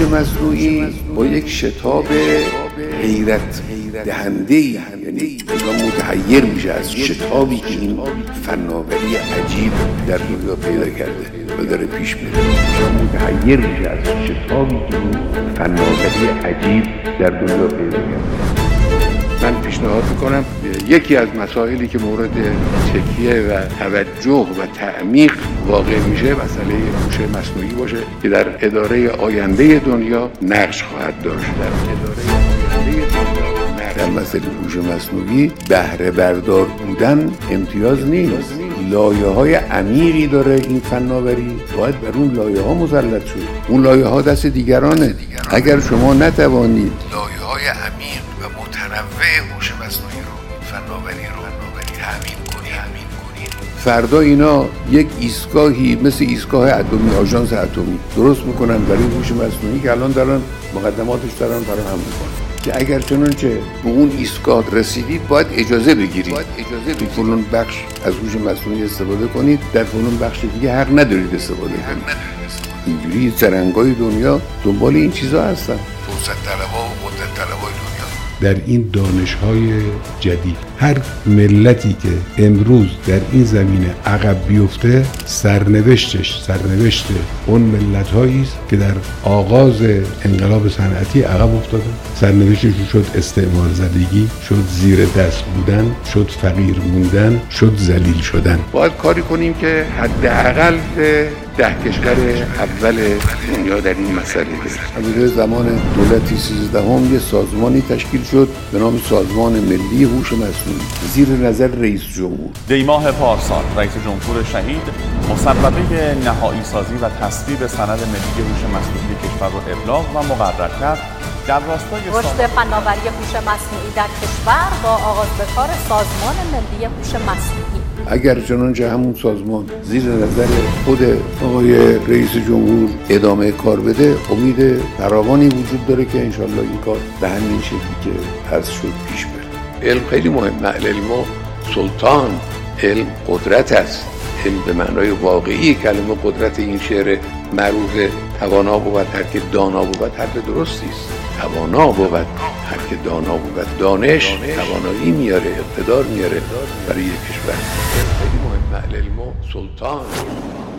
مصنوعی با یک شتاب حیرت دهنده‌ای، یعنی انسان متحیر میشه از شتابی که این فناوری عجیب در دنیا پیدا کرده و داره پیش میره. متحیر میشه از شتابی که این فناوری عجیب در دنیا پیدا کرده. من پیشنهاد میکنم یکی از مسائلی که مورد تکیه و توجه و تعمیق واقع میشه مسئله هوش مصنوعی باشه که در اداره آینده دنیا نقش خواهد داشت. در مسئله هوش مصنوعی بهره بردار بودن امتیاز نیست. لایه‌های عمیقی داره این فناوری، باید بر اون لایه‌ها مسلط شد. اون لایه‌ها دست دیگرانه. اگر شما نتوانید لایه‌های عمیق و متنوع هوش مصنوعی رو، فناوری رو تأمین کنید، فردا اینا یک ایستگاهی مثل ایستگاه اتمی، آژانس اتمی درست میکنن برای هوش مصنوعی که الان دارن مقدماتش دارن فراهم میکنن که اگر چنانچه به اون ایستگاه رسیدید باید اجازه بگیرید، تو فلان بخش از هوش مصنوعی استفاده کنید، در فلان بخش دیگه حق ندارید استفاده کنید. اینجوری سرنگای دنیا دنبال این چیزا هستن، فرصت طلبها و قدرت طلبهای دنیا. در این دانش‌های جدید هر ملتی که امروز در این زمینه عقب بیفته سرنوشت اون ملت‌هایی است که در آغاز انقلاب صنعتی عقب افتادن. سرنوشتشون شد استعمار زدگی، شد زیر دست بودن، شد فقیر موندن، شد ذلیل شدن. باید کاری کنیم که حداقل 10 کشور اول دنیا در این مسئله برسیم. در زمان دولت 13 یه سازمانی تشکیل شد به نام سازمان ملی هوش مصنوعی زیر نظر رئیس جمهور. دیماه پارسال رئیس جمهور شهید مسوده نهایی سازی و تصویب سند ملی هوش مصنوعی کشور را ابلاغ و مقرر کرد. در راستای رشد فناوری هوش مصنوعی در کشور با آغاز به کار سازمان ملی هوش مصنوعی. اگر چنانچه همون سازمان زیر نظر خود آقای رئیس جمهور ادامه کار بده، امید فراوانی وجود داره که انشالله این کار به همین شکلی که عرض شد پیش بره. علم خیلی مهمه. علم سلطان، علم قدرت است. علم به معنای واقعی کلمه قدرت این شعر معروف توانا بود هر که دانا بود هر درستی است. توانا بود هر که دانا بود. دانش توانایی میاره، اقتدار میاره برای یک کشور. خیلی مهمه. علم سلطان.